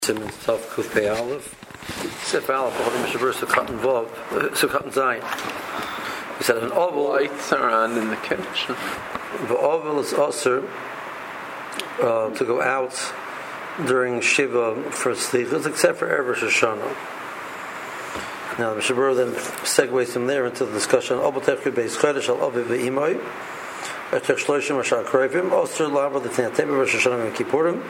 Simmons Tov Kuf Pei Aleph. Sif Aleph, holding Mishabur Sukkot Vav, Sukkot Zayin. He said an oval. Lights are on in the kitchen. The oval is also to go out during Shiva for Slichas, except for Erev Rosh Hashanah. Now the Mishabur then segues from there into the discussion. Oval Tefkid Beis Chodesh Al Aviv Ve'imoi. Etech Shloshim Ashar Krevim. Also Lavar L'Tnei Teva Rosh Hashanah and Kippurim.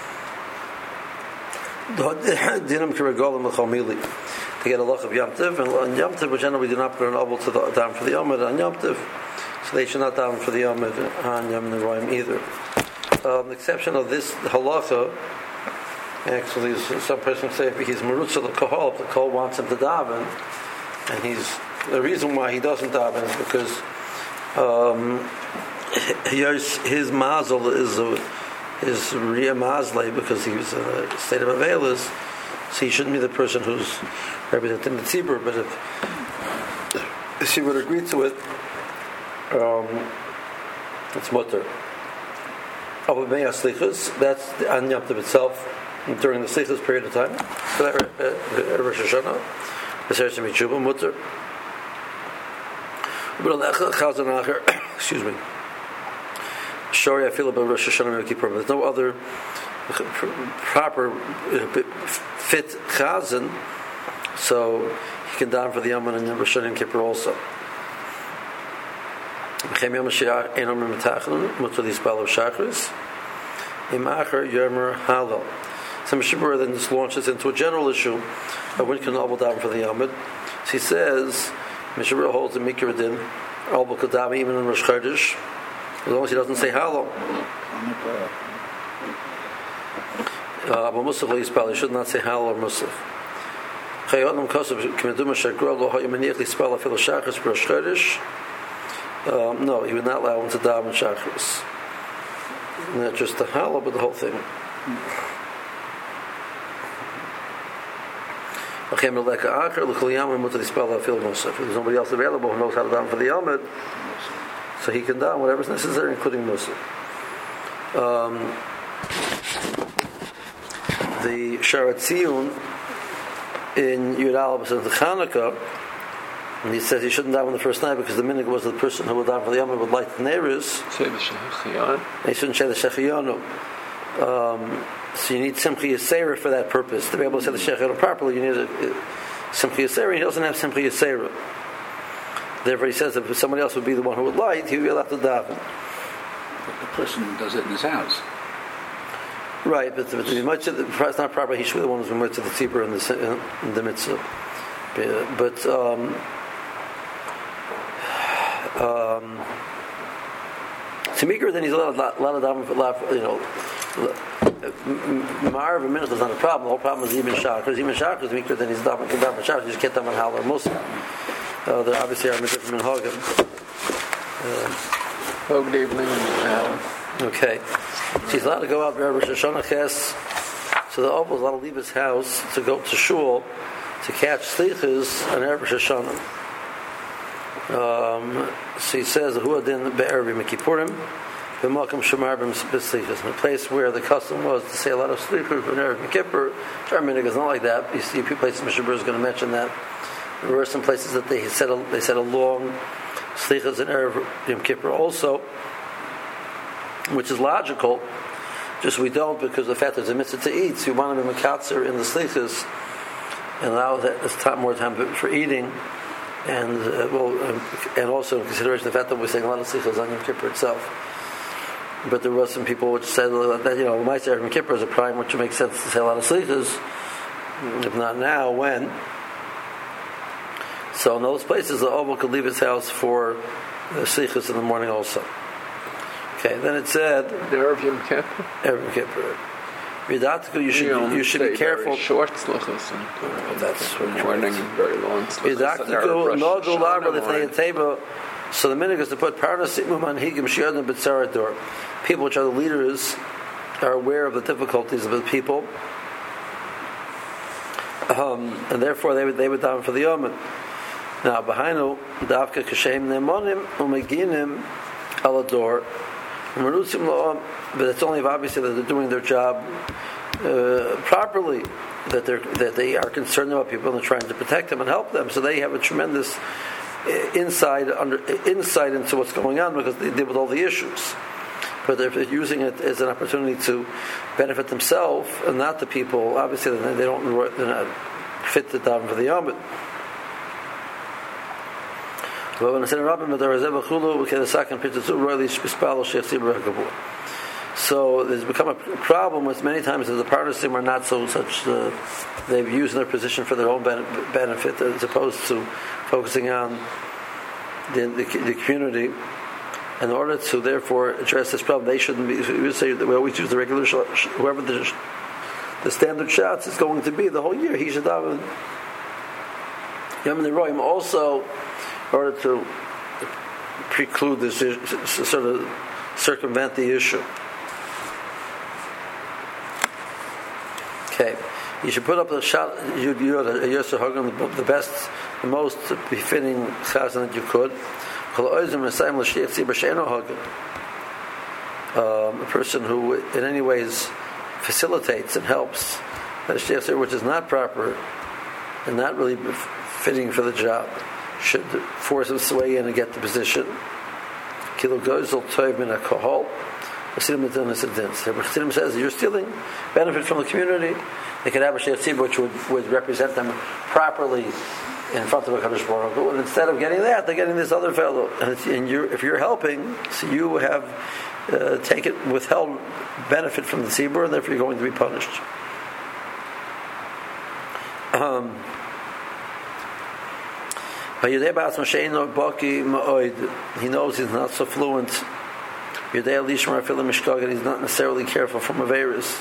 Dinam Kiragolim L'Chamili. They get a loch of Yom Tov, and Yom Tov, generally do not put an obel to down for the Yomid on Yom Tov, so they should not down for the Yomid on Yom Neroim either. The exception of this halacha, actually, some person say if he's marutza the kohol, if the kohol wants him to daven, and the reason why he doesn't daven is because his mazel is Riyah Mazlei, because he was in a state of Avelis, so he shouldn't be the person who's representing the Tzibur, but if she would agree to it, it's mutter. Abu Beya Slichas, that's on Yom Tov itself, during the Slichas period of time, Rosh Hashanah, B'Seres Mitzvah, mutter. Excuse me. Sorry, I feel about Rosh Hashanah and Kippur. There's no other proper fit chazan, so he can daven for the Yom and Rosh Hashanah and Kippur also. So Mishabur then just launches into a general issue of when can Abel daven for the Yom. So he says Mishabur holds the Mikra Din, Abel could daven even in Rosh Chodesh, as long as he doesn't say hallow. But Musaf Yispal, he should not say hallow or Musaf. No, he would not allow him to daven Shachris. Not just the hallow, but the whole thing. If there's nobody else available who knows how to daven for the Yomid, so he can daven whatever is necessary, including Musa. The Sharat Tziyun in Yud Aleph says the Chanukah, and he says he shouldn't daven the first night because the minhag was the person who would daven for the Yom would light the neiros. Say the Shechiyon. He shouldn't say the Shechiyonu. So you need Simchi Yisera for that purpose. To be able to say the Shechiyonu properly, you need a Simchi Yisera. He doesn't have Simchi Yisera. Therefore, he says that if somebody else would be the one who would light, he would be allowed to daven. But the person does it in his house. Right, but to be much of it's not proper. He should be the one who's much of the tzibur in the mitzvah. But to Mikra, then he's allowed a lot of daven for Ma'ariv and Mincha is not a problem. The whole problem is even Shachar. Even Shachar is Mikra, then he's daven for Shachar. You just can't daven Hal or Musa. There obviously are different minhagim. Good evening. Okay. She's allowed to go out there Rosh Hashanah Ches. So the Obel is allowed to leave his house to go to shul to catch slichas on Rosh Hashanah. So he says, "Hu adin be'erev Kippurim, b'malkam shemar b'slichas." In a place where the custom was to say a lot of slichas on Erev Kippur, our minhag is not like that. You see a few places Mishabur is going to mention that. There were some places that they said a long slichas in Erev Yom Kippur also, which is logical. Just we don't, because the fact there's a mitzvah to eat, so you want to be makatzer in the slichas and allow that more time for eating, and also in consideration the fact that we're saying a lot of slichas on Yom Kippur itself. But there were some people which said that my Erev Yom Kippur is a prime, which makes sense to say a lot of slichas. If not now, when? So in those places, the Obel could leave his house for slichas in the morning also. Okay, then it said the Erev Yom Kippur. Erev Yom Kippur. You should be careful. Short slichas. That's morning, very long slichas. So the minhag is to put parnasim manhigim shi'adam b'tzarador. People which are the leaders are aware of the difficulties of the people, and therefore they would daven for the Yom. Now, behind Davka Kashem Nemonim Umeginim Alador, but it's only if obviously that they're doing their job properly, that they are concerned about people and they're trying to protect them and help them. So they have a tremendous insight into what's going on because they deal with all the issues. But if they're using it as an opportunity to benefit themselves and not the people, obviously they're not fit to daven for the Yom. So there's become a problem with many times that the parnasim are not they've used their position for their own benefit as opposed to focusing on the community. In order to therefore address this problem, they shouldn't be. We would say that we always use the regular whoever the standard shots is going to be the whole year. He should daven Yom Neroim also in order to preclude this, sort of circumvent the issue. Okay, you should put up the shot. The best, the most befitting chazan that you could. A person who in any ways facilitates and helps which is not proper and not really fitting for the job should force him to weigh in and get the position. The says you're stealing benefit from the community. They could have a sheikh tzibur which would represent them properly in front of a Kadosh Baruch Hu, and instead of getting that, they're getting this other fellow. And if you're helping, so you have withheld benefit from the tzibur, and therefore you're going to be punished. He knows he's not so fluent. He's not necessarily careful from Averis.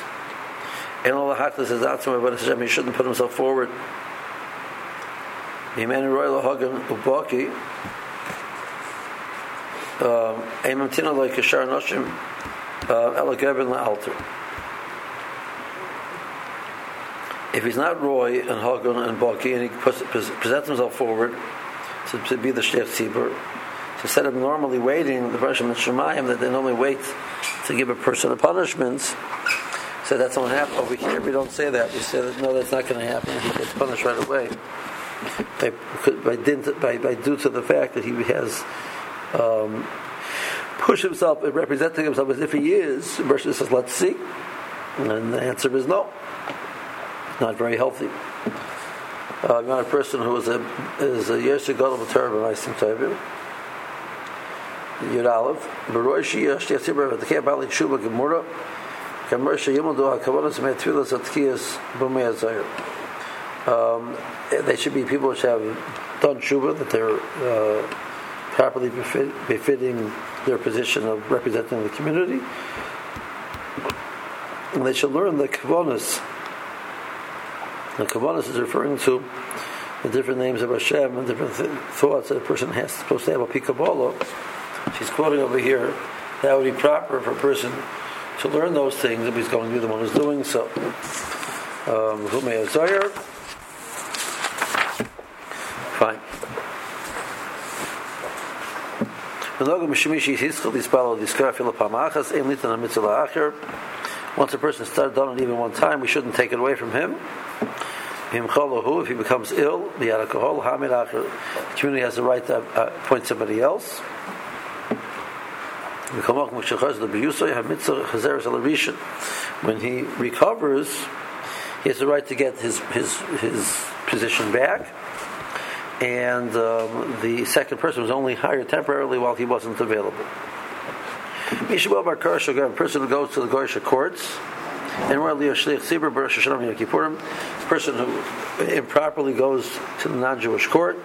He shouldn't put himself forward. If he's not Roy and Hagun and Baki and he presents himself forward to be the Sheikh Tzibur, so instead of normally waiting the punishment Shemayim that they normally wait to give a person a punishment, so that's not happen over here. We don't say that. We say that no, that's not going to happen. He gets punished right away. By due to the fact that he has pushed himself and representing himself as if he is, versus says, let's see. And the answer is no. Not very healthy. You want a person who is a Yosef Gadol B'Torah B'Maisim Tovim, Yud Aleph, B'Roishi Yashtiach Tzibur V'Tekei B'Ali Tshuva Gemura, Kamar Sheyimadu HaKavonos Me'Tfilas Atkiyas B'Mei HaZayir. They should be people which have done tshuva, that they're properly befitting their position of representing the community, and they should learn the kavanos. The kavanos is referring to the different names of Hashem and different thoughts that a person has supposed to have. A pikabolo, she's quoting over here. That would be proper for a person to learn those things if he's going to be the one who's doing so. Humei Azayir. Fine. Once a person started done it even one time, we shouldn't take it away from him. If he becomes ill, the community has the right to appoint somebody else. When he recovers, he has the right to get his position back. And the second person was only hired temporarily while he wasn't available. A person who goes to the Goyish courts, and a person who improperly goes to the non-Jewish court,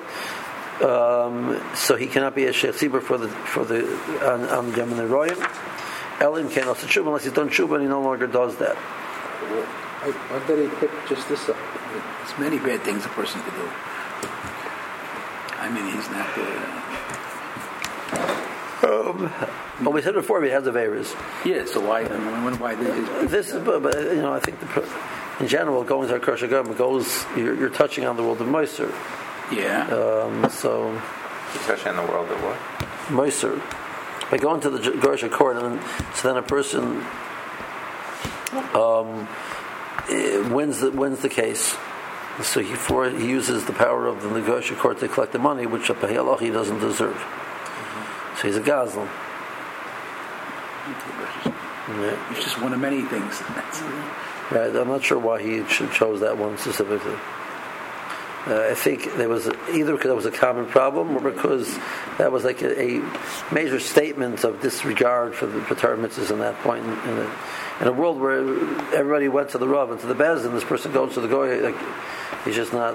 so he cannot be a Sheikh Tzibur on Yom Neroim. Elim can also tshuva unless he's done tshuva, and he no longer does that. I bet he picked just this up. There's many bad things a person could do. I mean, he's not well, we said before he has a virus. Yeah, so why? Why this is, but I think in general, going to a Kosher government goes. You're touching on the world of Moiser. Yeah. So. Especially in the world of what? Moiser. By going to the Kosher court, and so then a person wins the case. So he uses the power of the negotiating court to collect the money, which he doesn't deserve. So he's a gazlan. Yeah. It's just one of many things. Right. I'm not sure why he chose that one specifically. I think there was either because that was a common problem, or because that was like a major statement of disregard for the Torah mitzvahs in that point. In a world where everybody went to the Rav and to the Bez, and this person goes to the Goy, like he's not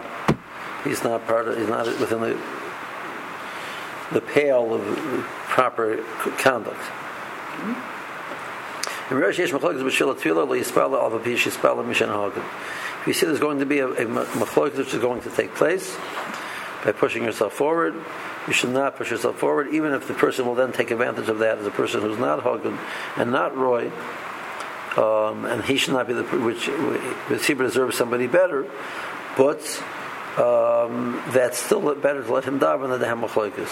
within the pale of proper conduct. If you see there's going to be a machlokes which is going to take place by pushing yourself forward, you should not push yourself forward, even if the person will then take advantage of that as a person who's not Hagen and not Roy, and he should not be which he deserves somebody better, but that's still better to let him daven than to have machlokes.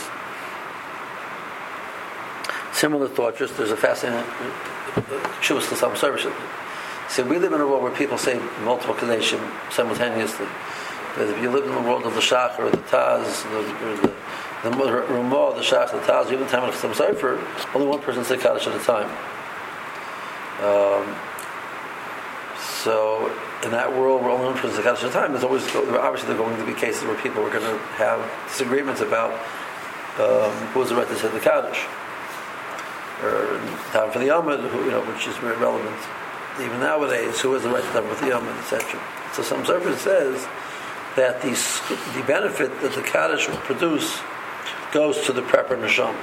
Similar thought, just there's a fascinating shuvas to some service. See, we live in a world where people say multiple kadeshim simultaneously. But if you live in the world of the Shach or the Taz, the Ramah, the Shach, the Taz, even the time of some Sefer, only one person says Kaddish at a time. So in that world where only one person says Kaddish at a time, obviously there are going to be cases where people are going to have disagreements about who has the right to say the Kaddish. Or time for the Yomid, which is very relevant even nowadays, who has the right to daven with the Yomid, etc. So some Sefer says that the benefit that the Kaddish will produce goes to the proper Neshama.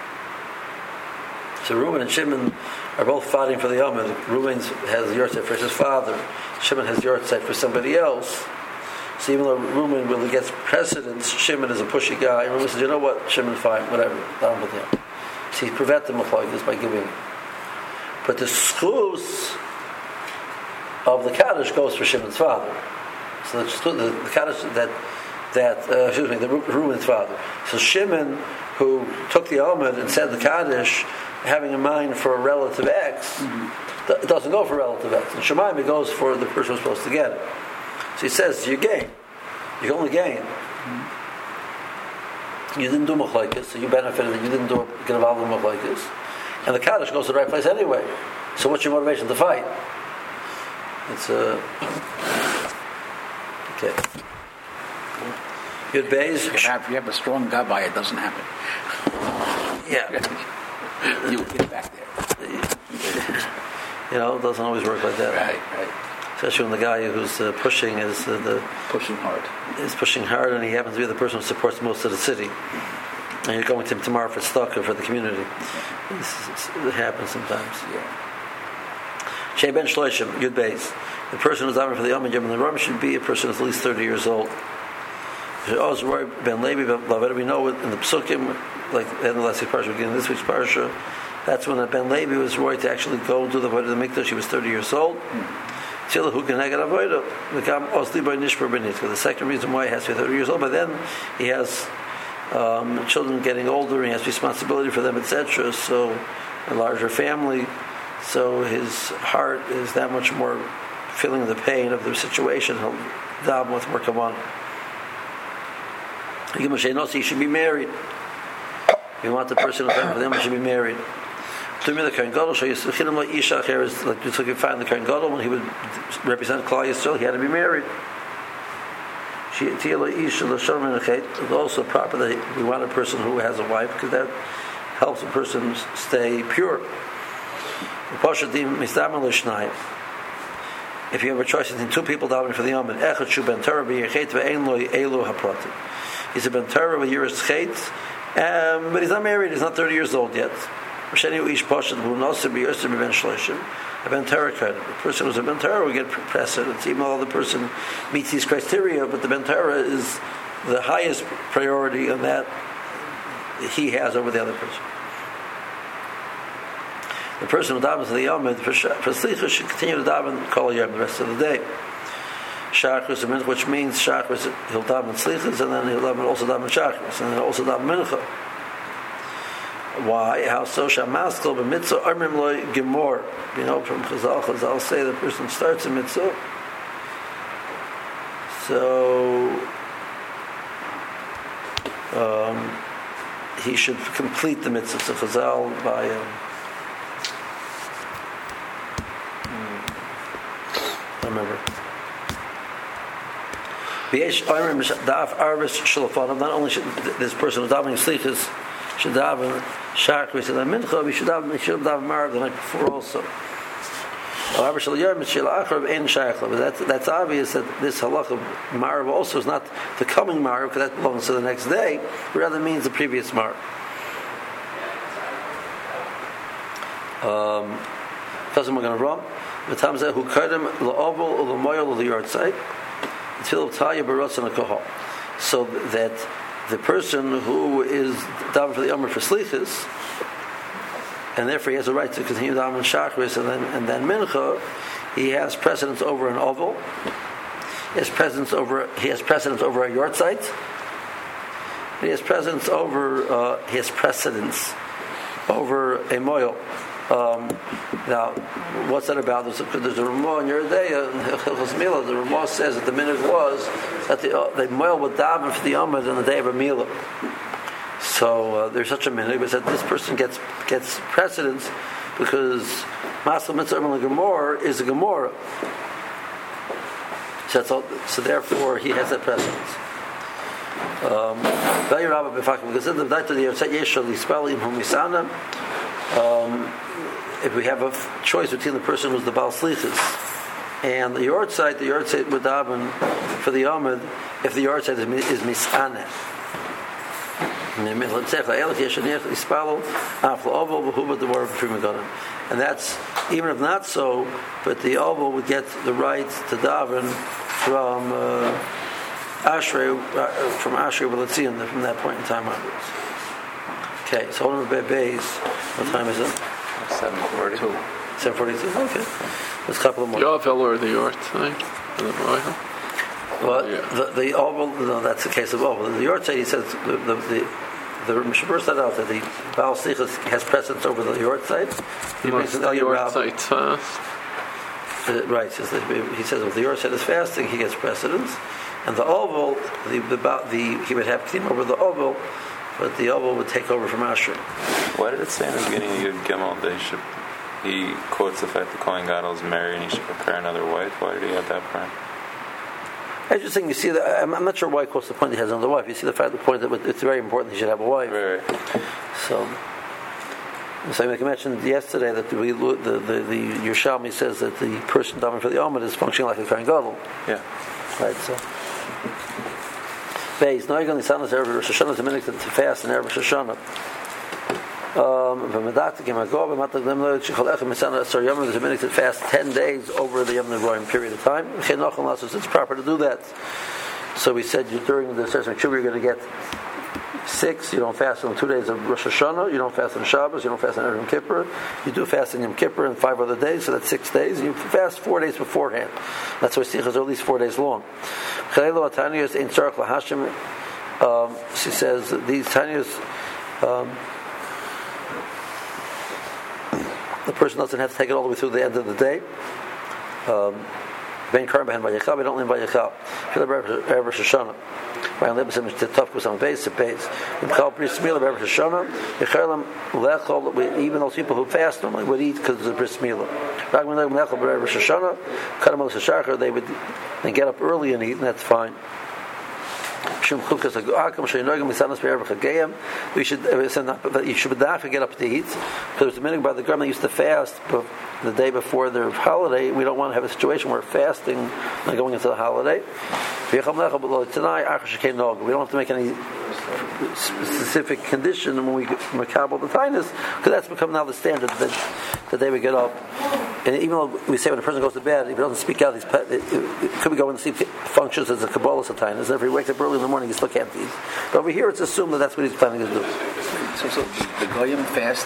So Reuben and Shimon are both fighting for the Yomid. Reuben has the Yortzeit for his father. Shimon has the Yortzeit for somebody else. So even though Reuben really gets precedence, Shimon is a pushy guy. And Reuben says, you know what, Shimon, fine, whatever, down with him. So he prevents the machlokes by giving it. But the schus of the Kaddish goes for Shimon's father. So the Kaddish the Reuben's father. So Shimon, who took the Omid and said the Kaddish, having in mind for a relative X, it doesn't go for relative X. In Shemaim, it goes for the person who's supposed to get it. So he says, you gain. You only gain. You didn't do machlokes, so you benefited that you didn't get involved in machlokes. And the Kaddish goes to the right place anyway. So what's your motivation to fight? It's okay. Yud Beis. If you have a strong gabbai, it doesn't happen. Yeah. You get back there. It doesn't always work like that. Right. Especially when the guy who's pushing is pushing hard. Is pushing hard, and he happens to be the person who supports most of the city. And you're going to him tomorrow for stock or for the community. It happens sometimes. Yeah. Shei ben Shloshim, Yud Beis. The person who's davening for the Yom and the Ram should be a person who's at least 30 years old. Roy ben Levi, we know in the Psukim, like in the last week's parsha, beginning of this week's parsha, that's when Ben Levi was Roy to actually go do the Avodah of the Mikdash. He was 30 years old. The second reason why he has to be 30 years old, but then he has children getting older, and he has responsibility for them, etc. So a larger family, so his heart is that much more feeling the pain of the situation. He'll daven with more kavanah. He should be married. We want the person who's davening for them should be married. To me, the Kohen Gadol, so is like you can find the Kohen Gadol when he would represent Klal Yisrael, he had to be married. It's also proper that we want a person who has a wife, because that helps a person stay pure. If you have a choice between two people davening for the Yom, he's a ben Torah with Yiras Chet, but he's not married, he's not 30 years old yet. A ben Torah credit. The person who's a ben Torah will get precedence, even though the person meets these criteria, but the ben Torah is the highest priority on that he has over the other person. The person who davens to the Yom for Slicha should continue to daven Kol Yom the rest of the day. Shachris and Mincha, which means Shachris, he'll daven Slichas, and then he'll also daven Shachris, and then also daven Mincha. Why? How so? Shamaskal b'mitzvah armim loy gemor. From Chazal say the person starts a mitzvah So he should complete the mitzvah of Chazal by I remember. Not only should this person who's davening slichus should daven shachris and then mincha, he should daven marav the night before also. However, that's obvious that this halacha marav also is not the coming marav, because that belongs to the next day, but rather means the previous marav. Because we're going to run. The time said who kadem la'ovel or l'moyel or l'yortzai until taya barotzen l'kohol, so that the person who is daven for the Omer for slichus, and therefore he has a right to continue daven shachris and then mincha, he has precedence over an oval. He has precedence over a yortzeit. He has precedence over a moyel. Now, what's that about? There's a Ramah in your day, the Ramah says that the minhag was that the moyel would daven for the Amud on the day of a Milah. So there's such a minhag, but that this person gets precedence because Masal Mitzvah Gemor is a Gemora. So therefore he has that precedence. If we have a choice between the person who's the Baal Slichus and the Yortzeit would daven for the Amud if the Yortzeit is Misaneh. And that's, even if not so, but the Oval would get the right to daven from Ashrei B'Letzion from that point in time onwards. Okay, so on the Beis, what time is it? 7:42. 7:42. Okay, there's a couple of more. Yovel or the Yortzeit? Well, the Oval, no, that's the case of Oval. The Yortzeit, he says the Mishabur said out that the Baal Slichus has precedence over the Yortzeit. He makes the Yortzeit fast. Right, he says if the Yortzeit is fasting, he gets precedence, and the Oval, he would have K'dim over the Oval, but the Oval would take over from Asher. Why did it say in the beginning of Yud Gimel that he quotes the fact that Kohen Gadol is married and he should prepare another wife? Why did he have that part? I just think you see that I'm not sure why he quotes the point he has another wife. You see the point that it's very important he should have a wife. Right. So I mentioned yesterday that the Yerushalmi says that the person davening for the Amud is functioning like a Kohen Gadol. Yeah. Right. So. Beis, no, you're going to sound as Erev Rosh Hashanah to minute to fast in Erev Rosh Hashanah. There's a minute to fast 10 days over the Yom Nevoim period of time. It's proper to do that. So we said during the Sesame Tshuva you're going to get 6. You don't fast on 2 days of Rosh Hashanah. You don't fast on Shabbos. You don't fast on Yom Kippur. You do fast on Yom Kippur and 5 other days. So that's 6 days. And you fast 4 days beforehand. That's why Sichos are at least 4 days long. She says these Tanyas. The person doesn't have to take it all the way through the end of the day. Ben Karim behind Vayechal, we don't leave Vayechal. Feel the Erev Shoshana. Ryan Lebbesim to tough with some base to base. V'chal Bris Milah Erev Shoshana. Yechalam Lechol. Even those people who fast normally would eat because of the Bris Milah. Ragman Lechol Erev Shoshana. Kadam Al Shachar. They would then get up early and eat, and that's fine. We should you should not get up to eat, because the minute by the Gram they used to fast the day before their holiday. We don't want to have a situation where fasting and going into the holiday. We don't have to make any specific condition when we makabel the tinus, because that's become now the standard that the day we get up. And even though we say when a person goes to bed, if he doesn't speak out, it could be going to sleep functions as a Kabbalah Satinus. And if he wakes up early in the morning, he still can't eat. But over here, it's assumed that that's what he's planning to do. So the Goyim fast